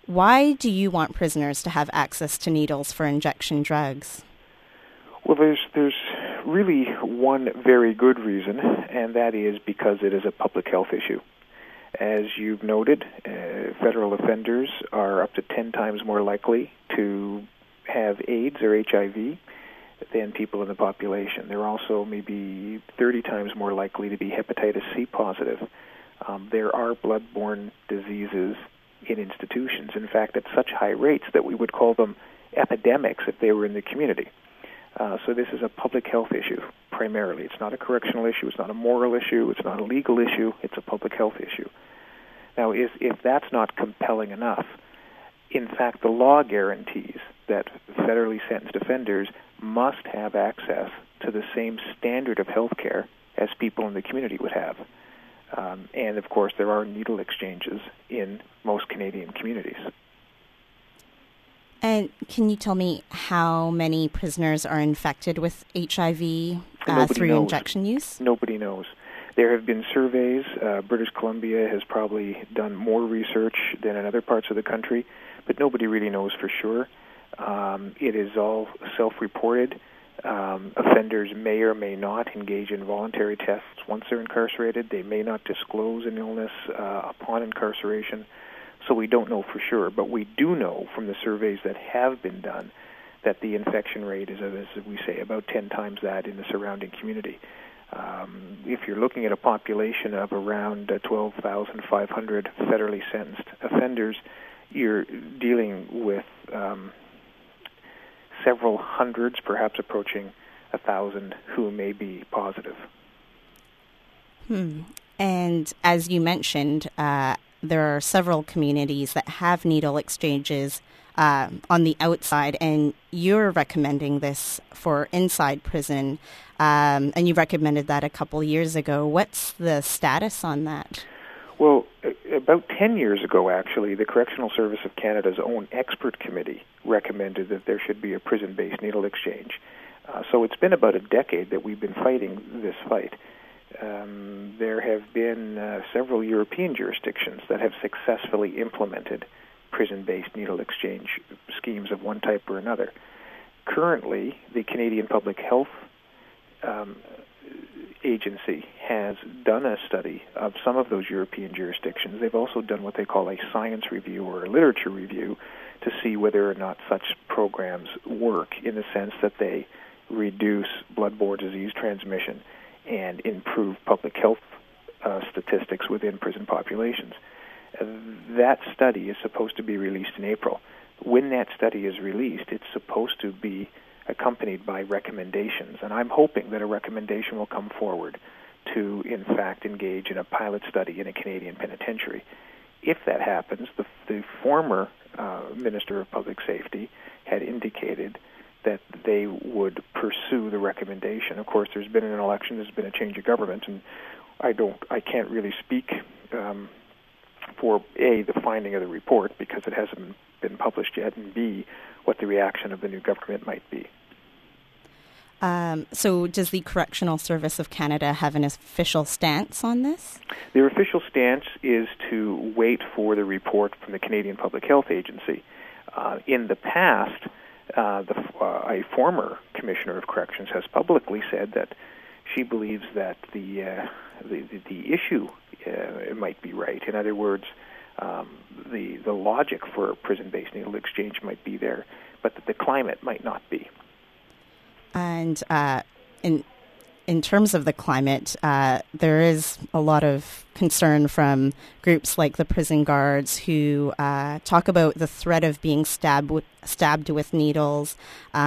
Why do you want prisoners to have access to needles for injection drugs? Well, there's really one very good reason, and that is because it is a public health issue. As you've noted, federal offenders are up to 10 times more likely to have AIDS or HIV than people in the population. They're also maybe 30 times more likely to be hepatitis C positive. There are blood-borne diseases in institutions, in fact, at such high rates that we would call them epidemics if they were in the community. So this is a public health issue, primarily. It's not a correctional issue, it's not a moral issue, it's not a legal issue, it's a public health issue. Now, if that's not compelling enough, in fact, the law guarantees that federally sentenced offenders must have access to the same standard of health care as people in the community would have. And, of course, there are needle exchanges in most Canadian communities. And can you tell me how many prisoners are infected with HIV through injection use? Nobody knows. There have been surveys. British Columbia has probably done more research than in other parts of the country, but nobody really knows for sure. It is all self-reported. Offenders may or may not engage in voluntary tests once they're incarcerated. They may not disclose an illness upon incarceration. So we don't know for sure, but we do know from the surveys that have been done that the infection rate is, as we say, about 10 times that in the surrounding community. If you're looking at a population of around 12,500 federally sentenced offenders, you're dealing with several hundreds, perhaps approaching 1,000, who may be positive. And as you mentioned, there are several communities that have needle exchanges on the outside, and you're recommending this for inside prison, and you recommended that a couple years ago. What's the status on that? Well, about 10 years ago, actually, the Correctional Service of Canada's own expert committee recommended that there should be a prison-based needle exchange. So it's been about a decade that we've been fighting this fight. There have been several European jurisdictions that have successfully implemented prison-based needle exchange schemes of one type or another. Currently, the Canadian Public Health Agency has done a study of some of those European jurisdictions. They've also done what they call a science review or a literature review to see whether or not such programs work in the sense that they reduce blood-borne disease transmission and improve public health statistics within prison populations. That study is supposed to be released in April. When that study is released, it's supposed to be accompanied by recommendations, and I'm hoping that a recommendation will come forward to, in fact, engage in a pilot study in a Canadian penitentiary. If that happens, the former Minister of Public Safety had indicated that they would pursue the recommendation. Of course, there's been an election, there's been a change of government, and I can't really speak for A, the finding of the report because it hasn't been published yet, and B, what the reaction of the new government might be. So does the Correctional Service of Canada have an official stance on this? Their official stance is to wait for the report from the Canadian Public Health Agency. In the past, a former Commissioner of Corrections has publicly said that she believes that the issue might be right. In other words, the logic for prison-based needle exchange might be there, but that the climate might not be. And in terms of the climate, there is a lot of concern from groups like the prison guards who talk about the threat of being stabbed with needles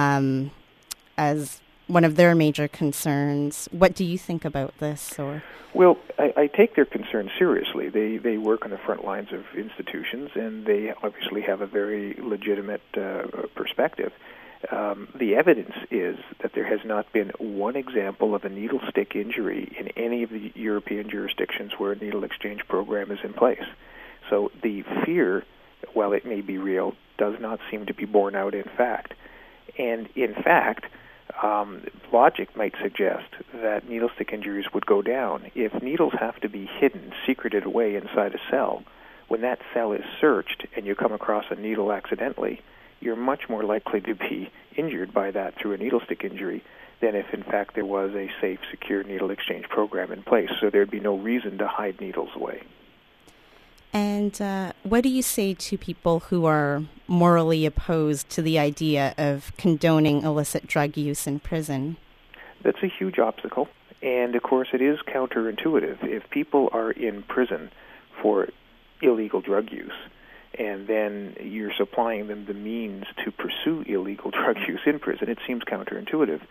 as one of their major concerns. What do you think about this? Well, I take their concern seriously. They work on the front lines of institutions, and they obviously have a very legitimate perspective. The evidence is that there has not been one example of a needle stick injury in any of the European jurisdictions where a needle exchange program is in place. So the fear, while it may be real, does not seem to be borne out in fact. And in fact, logic might suggest that needle stick injuries would go down. If needles have to be hidden, secreted away inside a cell, when that cell is searched and you come across a needle accidentally, you're much more likely to be injured by that through a needle stick injury than if, in fact, there was a safe, secure needle exchange program in place. So there'd be no reason to hide needles away. And what do you say to people who are morally opposed to the idea of condoning illicit drug use in prison? That's a huge obstacle. And, of course, it is counterintuitive. If people are in prison for illegal drug use, and then you're supplying them the means to pursue illegal drug use in prison, it seems counterintuitive.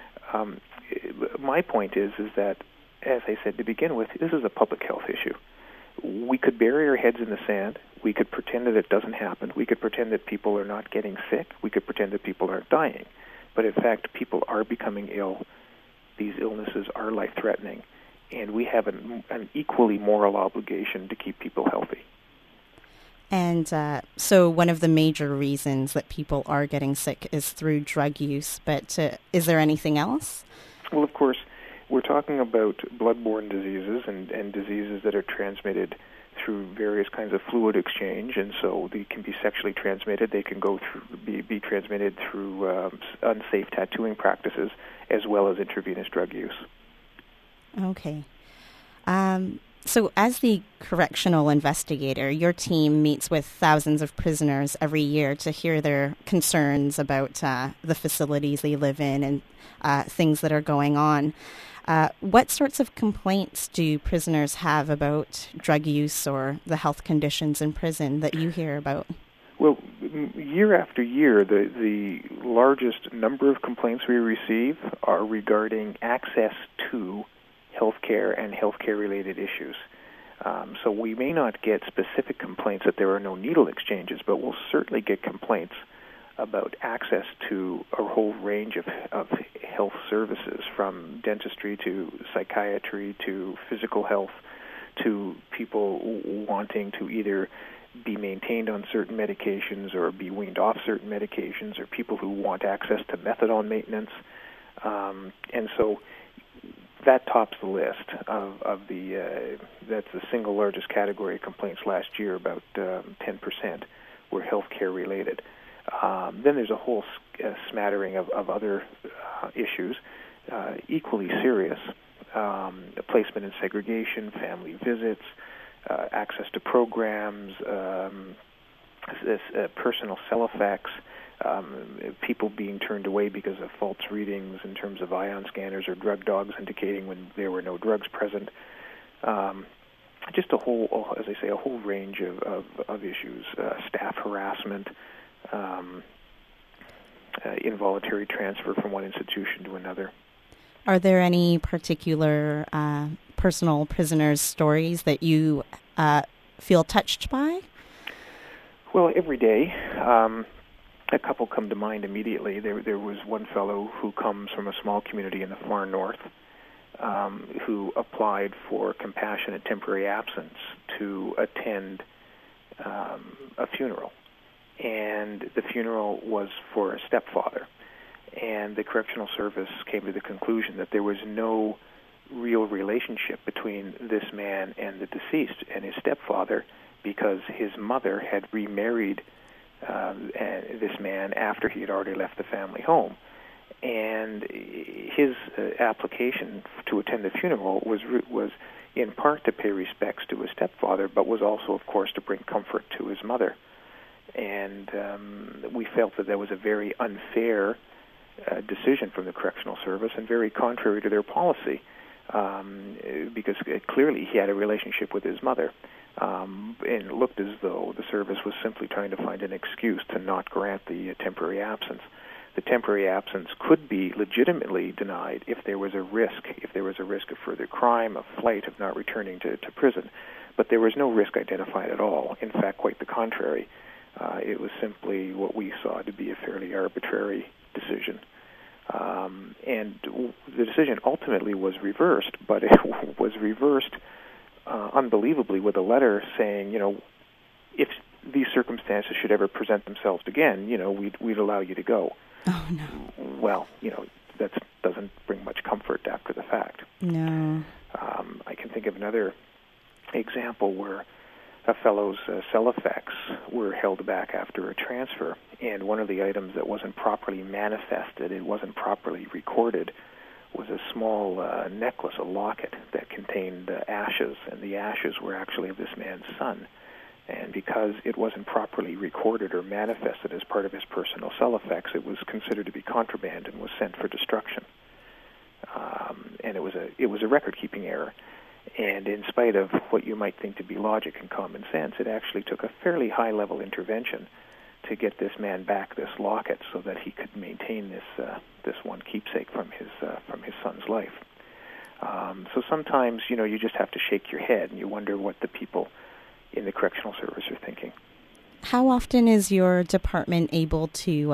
My point is that, as I said to begin with, this is a public health issue. We could bury our heads in the sand. We could pretend that it doesn't happen. We could pretend that people are not getting sick. We could pretend that people aren't dying. But in fact, people are becoming ill. These illnesses are life-threatening. And we have an equally moral obligation to keep people healthy. And so one of the major reasons that people are getting sick is through drug use. But is there anything else? Well, of course, we're talking about blood-borne diseases and diseases that are transmitted through various kinds of fluid exchange, and so they can be sexually transmitted. They can go through be transmitted through unsafe tattooing practices, as well as intravenous drug use. Okay. So as the correctional investigator, your team meets with thousands of prisoners every year to hear their concerns about the facilities they live in and things that are going on. What sorts of complaints do prisoners have about drug use or the health conditions in prison that you hear about? Well, year after year, the largest number of complaints we receive are regarding access to healthcare and healthcare-related issues. So we may not get specific complaints that there are no needle exchanges, but we'll certainly get complaints about access to a whole range of health services, from dentistry to psychiatry to physical health, to people wanting to either be maintained on certain medications or be weaned off certain medications, or people who want access to methadone maintenance. And so that tops the list of the, that's the single largest category of complaints last year. About 10% were healthcare related. Then there's a whole smattering of other issues, equally serious. Placement and segregation, family visits, access to programs, personal cell effects, people being turned away because of false readings in terms of ion scanners or drug dogs indicating when there were no drugs present. Just a whole, as I say, a whole range of issues, staff harassment, involuntary transfer from one institution to another. Are there any particular personal prisoners' stories that you feel touched by? Well, every day. A couple come to mind immediately. There was one fellow who comes from a small community in the far north who applied for compassionate temporary absence to attend a funeral. And the funeral was for a stepfather. And the correctional service came to the conclusion that there was no real relationship between this man and the deceased and his stepfather, because his mother had remarried this man after he had already left the family home. And his application to attend the funeral was in part to pay respects to his stepfather, but was also, of course, to bring comfort to his mother. And we felt that was a very unfair decision from the correctional service and very contrary to their policy, because clearly he had a relationship with his mother. And it looked as though the service was simply trying to find an excuse to not grant the temporary absence. The temporary absence could be legitimately denied if there was a risk of further crime, of flight, of not returning to prison. But there was no risk identified at all. In fact, quite the contrary. It was simply what we saw to be a fairly arbitrary decision. And the decision ultimately was reversed, but it was reversed unbelievably with a letter saying, if these circumstances should ever present themselves again, we'd allow you to go. Oh, no. Well, that doesn't bring much comfort after the fact. No. I can think of another example where a fellow's cell effects were held back after a transfer, and one of the items that wasn't properly manifested, it wasn't properly recorded, was a small necklace, a locket that contained ashes, and the ashes were actually of this man's son. And because it wasn't properly recorded or manifested as part of his personal cell effects, it was considered to be contraband and was sent for destruction. And it was a record-keeping error. And in spite of what you might think to be logic and common sense, it actually took a fairly high-level intervention to get this man back this locket so that he could maintain this one keepsake from his son's life. So sometimes, you just have to shake your head and you wonder what the people in the correctional service are thinking. How often is your department able to,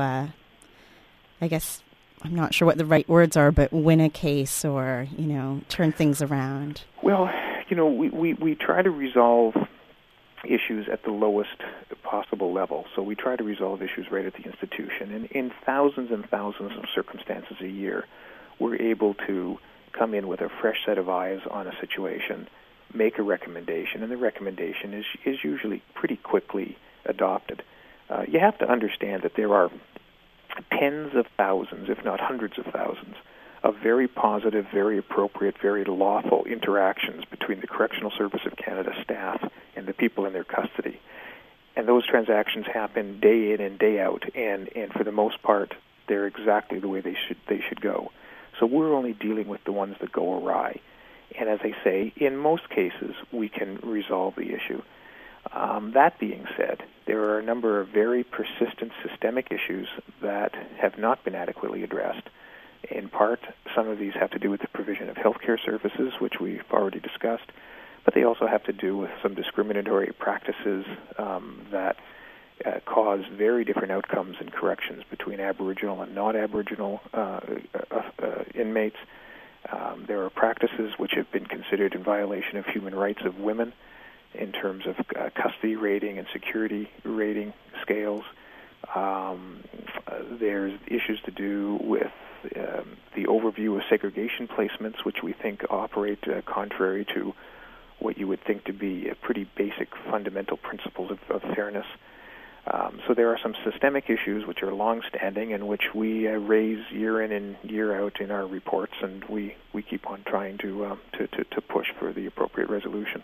I guess, I'm not sure what the right words are, but win a case or, turn things around? Well, we try to resolve issues at the lowest possible level. So we try to resolve issues right at the institution. And in thousands and thousands of circumstances a year, we're able to come in with a fresh set of eyes on a situation, make a recommendation, and the recommendation is usually pretty quickly adopted. You have to understand that there are tens of thousands, if not hundreds of thousands, of very positive, very appropriate, very lawful interactions between the Correctional Service of Canada staff and the people in their custody. And those transactions happen day in and day out, and for the most part, they're exactly the way they should go. So we're only dealing with the ones that go awry. And as I say, in most cases, we can resolve the issue. That being said, there are a number of very persistent systemic issues that have not been adequately addressed. In part, some of these have to do with the provision of healthcare services, which we've already discussed, but they also have to do with some discriminatory practices that cause very different outcomes in corrections between Aboriginal and non-Aboriginal inmates. There are practices which have been considered in violation of human rights of women in terms of custody rating and security rating scales. There's issues to do with the overview of segregation placements, which we think operate contrary to what you would think to be pretty basic fundamental principles of fairness. So there are some systemic issues which are long-standing and which we raise year in and year out in our reports, and we keep on trying to push for the appropriate resolution.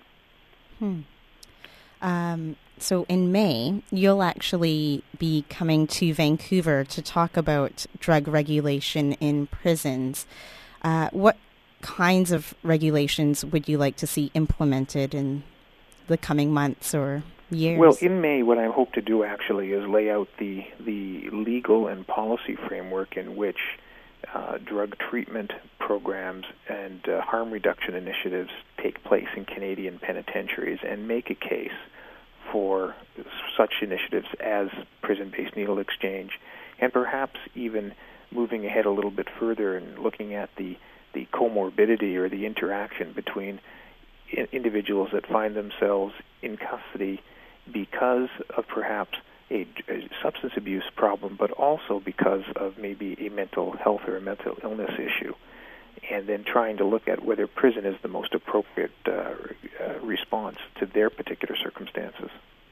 So in May, you'll actually be coming to Vancouver to talk about drug regulation in prisons. What kinds of regulations would you like to see implemented in the coming months or years? Well, in May, what I hope to do actually is lay out the legal and policy framework in which drug treatment programs and harm reduction initiatives take place in Canadian penitentiaries and make a case for such initiatives as prison-based needle exchange, and perhaps even moving ahead a little bit further and looking at the comorbidity or the interaction between individuals that find themselves in custody because of perhaps a substance abuse problem, but also because of maybe a mental health or a mental illness issue, and then trying to look at whether prison is the most appropriate response to their particular circumstances.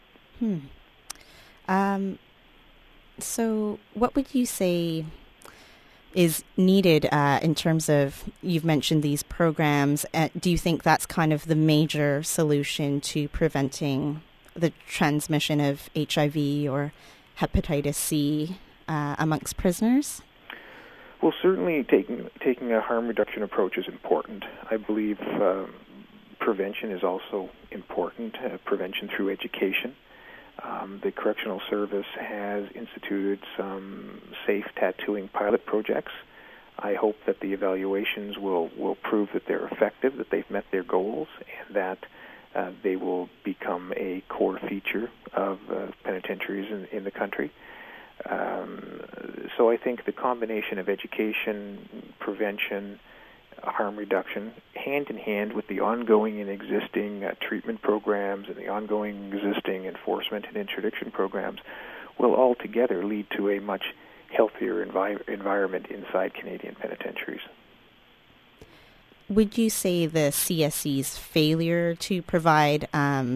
So what would you say is needed in terms of, you've mentioned these programs, do you think that's kind of the major solution to preventing the transmission of HIV or hepatitis C amongst prisoners? Well, certainly taking a harm reduction approach is important. I believe prevention is also important, prevention through education. The Correctional Service has instituted some safe tattooing pilot projects. I hope that the evaluations will prove that they're effective, that they've met their goals, and that they will become a core feature of penitentiaries in the country. So I think the combination of education, prevention, harm reduction, hand in hand with the ongoing and existing treatment programs and the ongoing existing enforcement and interdiction programs will all together lead to a much healthier environment inside Canadian penitentiaries. Would you say the CSC's failure to provide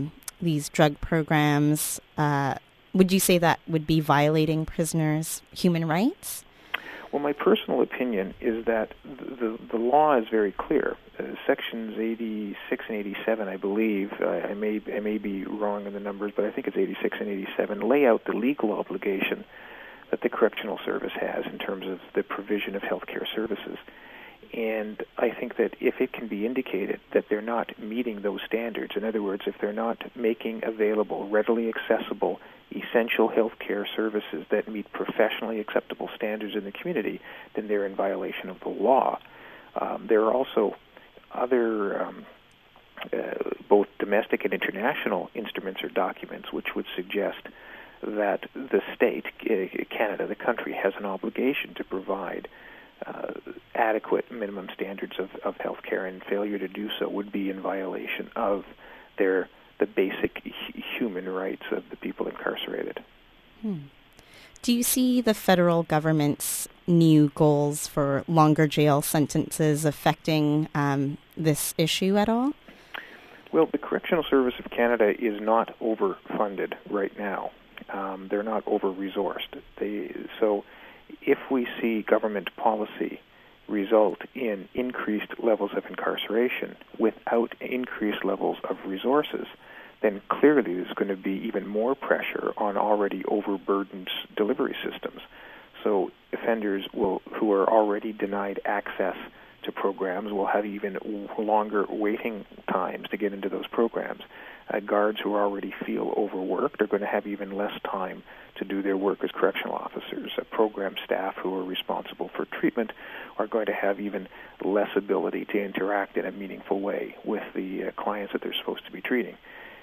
these drug programs, would you say that would be violating prisoners' human rights? Well, my personal opinion is that the law is very clear. Sections 86 and 87, I believe, I may be wrong in the numbers, but I think it's 86 and 87, lay out the legal obligation that the Correctional Service has in terms of the provision of healthcare services. And I think that if it can be indicated that they're not meeting those standards, in other words, if they're not making available, readily accessible, essential healthcare services that meet professionally acceptable standards in the community, then they're in violation of the law. There are also other both domestic and international instruments or documents which would suggest that the state, Canada, the country, has an obligation to provide adequate minimum standards of health care, and failure to do so would be in violation of the basic human rights of the people incarcerated. Do you see the federal government's new goals for longer jail sentences affecting this issue at all? Well, the Correctional Service of Canada is not overfunded right now. They're not over-resourced. So if we see government policy result in increased levels of incarceration without increased levels of resources, then clearly there's going to be even more pressure on already overburdened delivery systems. So offenders who are already denied access to programs will have even longer waiting times to get into those programs. Guards who already feel overworked are going to have even less time to do their work as correctional officers. Program staff who are responsible for treatment are going to have even less ability to interact in a meaningful way with the clients that they're supposed to be treating.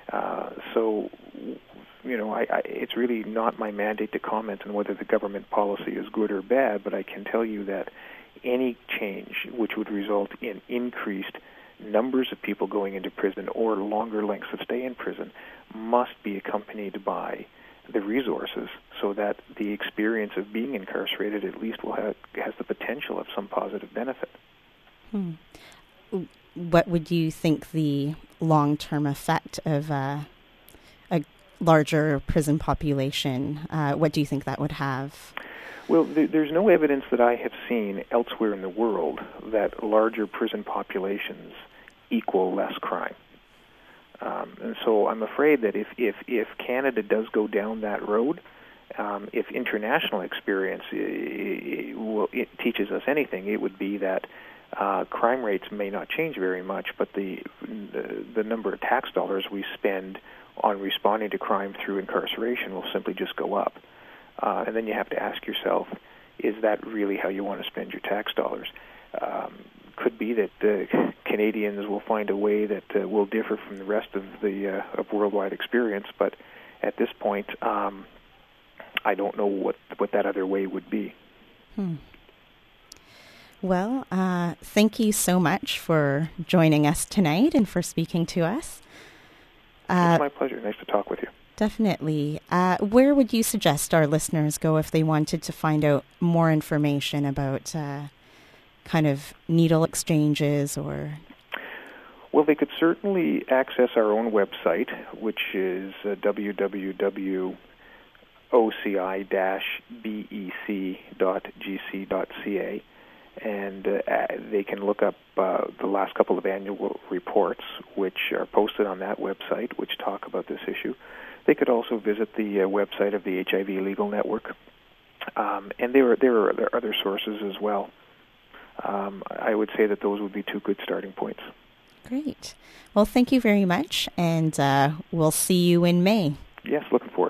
It's really not my mandate to comment on whether the government policy is good or bad, but I can tell you that any change which would result in increased numbers of people going into prison or longer lengths of stay in prison must be accompanied by the resources so that the experience of being incarcerated at least has the potential of some positive benefit. What would you think the long-term effect of a larger prison population, what do you think that would have? Well, there's no evidence that I have seen elsewhere in the world that larger prison populations equal less crime. And so I'm afraid that if Canada does go down that road, if international experience it teaches us anything, it would be that crime rates may not change very much, but the number of tax dollars we spend on responding to crime through incarceration will simply just go up. And then you have to ask yourself, is that really how you want to spend your tax dollars? Could be that Canadians will find a way that will differ from the rest of the of worldwide experience, but at this point, I don't know what that other way would be. Well, thank you so much for joining us tonight and for speaking to us. It's my pleasure. Nice to talk with you. Definitely. Where would you suggest our listeners go if they wanted to find out more information about kind of needle exchanges or... Well, they could certainly access our own website, which is www.oci-bec.gc.ca, and they can look up the last couple of annual reports, which are posted on that website, which talk about this issue. They could also visit the website of the HIV Legal Network, and there are other sources as well. I would say that those would be two good starting points. Great. Well, thank you very much, and we'll see you in May. Yes, looking forward.